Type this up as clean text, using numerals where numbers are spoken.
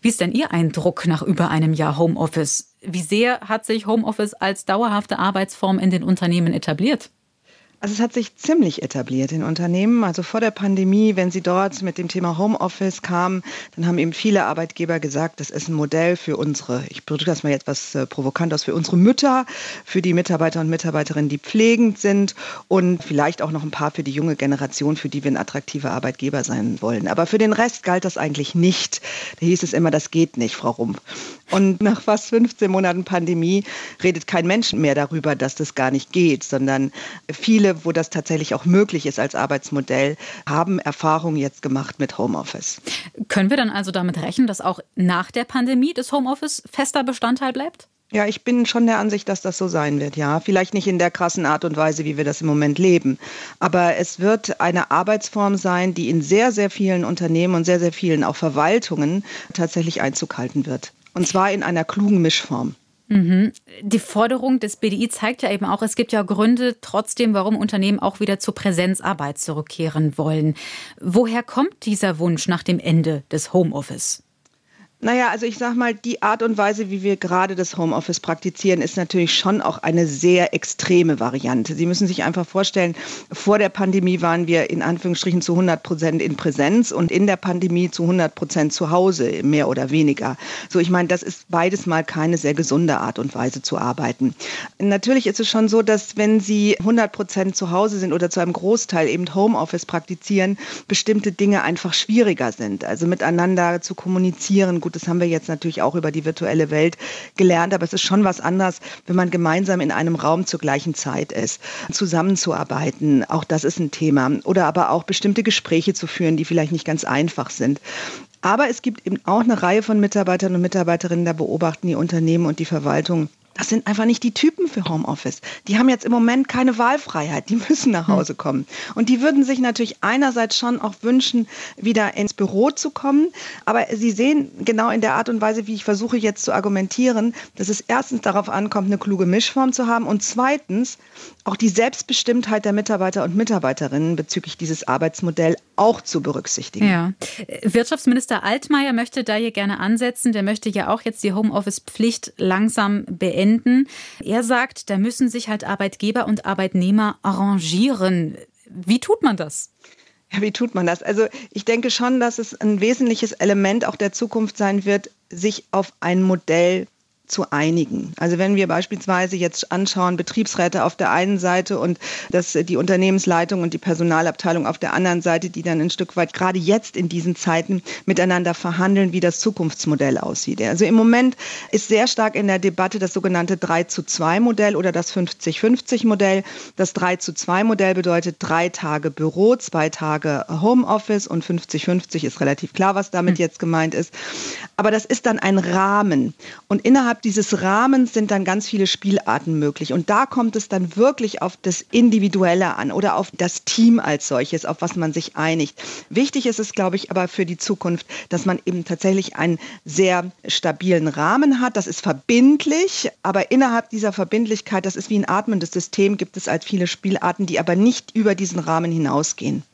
Wie ist denn Ihr Eindruck nach über einem Jahr Homeoffice? Wie sehr hat sich Homeoffice als dauerhafte Arbeitsform in den Unternehmen etabliert? Also es hat sich ziemlich etabliert in Unternehmen. Also vor der Pandemie, wenn Sie dort mit dem Thema Homeoffice kamen, dann haben eben viele Arbeitgeber gesagt, das ist ein Modell für unsere, ich drücke das mal etwas provokant aus, für unsere Mütter, für die Mitarbeiter und Mitarbeiterinnen, die pflegend sind und vielleicht auch noch ein paar für die junge Generation, für die wir ein attraktiver Arbeitgeber sein wollen. Aber für den Rest galt das eigentlich nicht. Da hieß es immer, das geht nicht, Frau Rump. Und nach fast 15 Monaten Pandemie redet kein Mensch mehr darüber, dass das gar nicht geht, sondern viele, wo das tatsächlich auch möglich ist als Arbeitsmodell, haben Erfahrungen jetzt gemacht mit Homeoffice. Können wir dann also damit rechnen, dass auch nach der Pandemie das Homeoffice fester Bestandteil bleibt? Ja, ich bin schon der Ansicht, dass das so sein wird, ja. Vielleicht nicht in der krassen Art und Weise, wie wir das im Moment leben. Aber es wird eine Arbeitsform sein, die in sehr, sehr vielen Unternehmen und sehr, sehr vielen auch Verwaltungen tatsächlich Einzug halten wird. Und zwar in einer klugen Mischform. Mhm. Die Forderung des BDI zeigt ja eben auch, es gibt ja Gründe trotzdem, warum Unternehmen auch wieder zur Präsenzarbeit zurückkehren wollen. Woher kommt dieser Wunsch nach dem Ende des Homeoffice? Naja, also ich sag mal, die Art und Weise, wie wir gerade das Homeoffice praktizieren, ist natürlich schon auch eine sehr extreme Variante. Sie müssen sich einfach vorstellen, vor der Pandemie waren wir in Anführungsstrichen zu 100% in Präsenz und in der Pandemie zu 100% zu Hause, mehr oder weniger. So, ich meine, das ist beides mal keine sehr gesunde Art und Weise zu arbeiten. Natürlich ist es schon so, dass wenn Sie 100% zu Hause sind oder zu einem Großteil eben Homeoffice praktizieren, bestimmte Dinge einfach schwieriger sind. Also miteinander zu kommunizieren. Gut, das haben wir jetzt natürlich auch über die virtuelle Welt gelernt, aber es ist schon was anderes, wenn man gemeinsam in einem Raum zur gleichen Zeit ist. Zusammenzuarbeiten, auch das ist ein Thema. Oder aber auch bestimmte Gespräche zu führen, die vielleicht nicht ganz einfach sind. Aber es gibt eben auch eine Reihe von Mitarbeitern und Mitarbeiterinnen, da beobachten die Unternehmen und die Verwaltung. Das sind einfach nicht die Typen für Homeoffice. Die haben jetzt im Moment keine Wahlfreiheit. Die müssen nach Hause kommen. Und die würden sich natürlich einerseits schon auch wünschen, wieder ins Büro zu kommen. Aber Sie sehen genau in der Art und Weise, wie ich versuche jetzt zu argumentieren, dass es erstens darauf ankommt, eine kluge Mischform zu haben und zweitens auch die Selbstbestimmtheit der Mitarbeiter und Mitarbeiterinnen bezüglich dieses Arbeitsmodells auch zu berücksichtigen. Ja. Wirtschaftsminister Altmaier möchte da hier gerne ansetzen. Der möchte ja auch jetzt die Homeoffice-Pflicht langsam beenden. Er sagt, da müssen sich halt Arbeitgeber und Arbeitnehmer arrangieren. Wie tut man das? Ja, wie tut man das? Also ich denke schon, dass es ein wesentliches Element auch der Zukunft sein wird, sich auf ein Modell zu einigen. Also wenn wir beispielsweise jetzt anschauen, Betriebsräte auf der einen Seite und die Unternehmensleitung und die Personalabteilung auf der anderen Seite, die dann ein Stück weit gerade jetzt in diesen Zeiten miteinander verhandeln, wie das Zukunftsmodell aussieht. Also im Moment ist sehr stark in der Debatte das sogenannte 3:2-Modell oder das 50-50-Modell. Das 3:2-Modell bedeutet 3 Tage Büro, 2 Tage Homeoffice und 50-50 ist relativ klar, was damit jetzt gemeint ist. Aber das ist dann ein Rahmen und innerhalb dieses Rahmens sind dann ganz viele Spielarten möglich. Und da kommt es dann wirklich auf das Individuelle an oder auf das Team als solches, auf was man sich einigt. Wichtig ist es, glaube ich, aber für die Zukunft, dass man eben tatsächlich einen sehr stabilen Rahmen hat. Das ist verbindlich, aber innerhalb dieser Verbindlichkeit, das ist wie ein atmendes System, gibt es halt viele Spielarten, die aber nicht über diesen Rahmen hinausgehen.